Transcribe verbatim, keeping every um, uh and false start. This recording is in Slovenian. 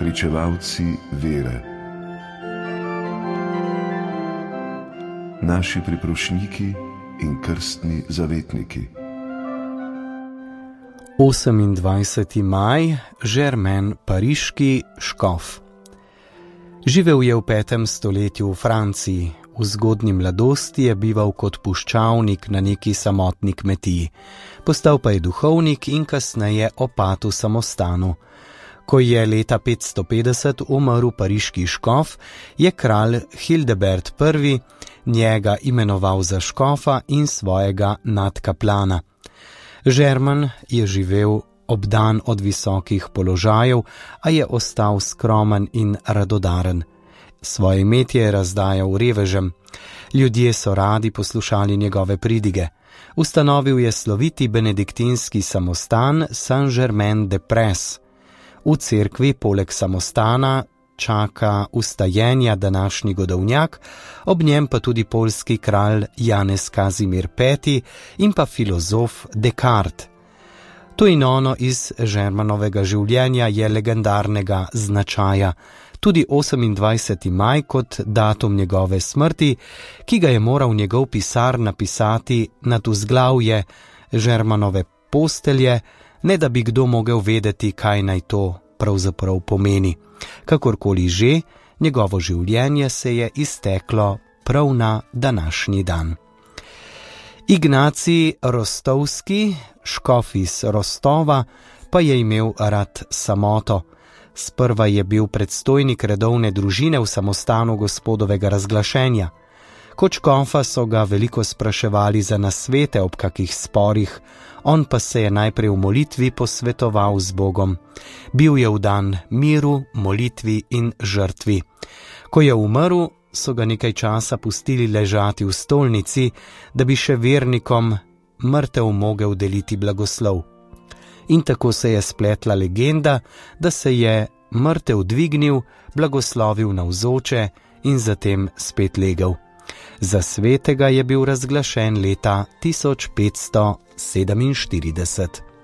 pričevalci vere, naši priprošniki in krstni zavetniki. osemindvajseti maj, Germain pariški škof. Živel je v petem stoletju v Franciji. V zgodnji mladosti je bival kot puščavnik na neki samotni kmetiji. Postal pa je duhovnik in kasneje opat v samostanu. Ko je leta petsto petdeset umrl pariški škof, je kralj Hildebert prvi njega imenoval za škofa in svojega nadkaplana. Germain je živel obdan od visokih položajev, a je ostal skromen in radodaren. Svoje imetje je razdajal revežem. Ljudje so radi poslušali njegove pridige. Ustanovil je sloviti benediktinski samostan Saint-Germain-des-Prés. V cerkvi poleg samostana čaka ustajenja današnji godovnjak, ob njem pa tudi poljski kralj Janez Kazimir peti in pa filozof Descartes. To in ono iz Germanovega življenja je legendarnega značaja. Tudi osemindvajseti maj kot datum njegove smrti, ki ga je moral njegov pisar napisati nad vzglavje Germanove postelje, ne da bi kdo mogel vedeti, kaj naj to pravzaprav pomeni. Kakorkoli že, njegovo življenje se je izteklo prav na današnji dan. Ignacij Rostovski, škof iz Rostova, pa je imel rad samoto. Sprva je bil predstojnik redovne družine v samostanu gospodovega razglašenja. Kot škofa so ga veliko spraševali za nasvete ob kakih sporih, on pa se je najprej v molitvi posvetoval z Bogom. Bil je vdan miru, molitvi in žrtvi. Ko je umrl, so ga nekaj časa pustili ležati v stolnici, da bi še vernikom mrtev mogel deliti blagoslov. In tako se je spletla legenda, da se je mrtev dvignil, blagoslovil navzoče in zatem spet legel. Za svetega je bil razglašen leta tisoč petsto sedeminštirideset.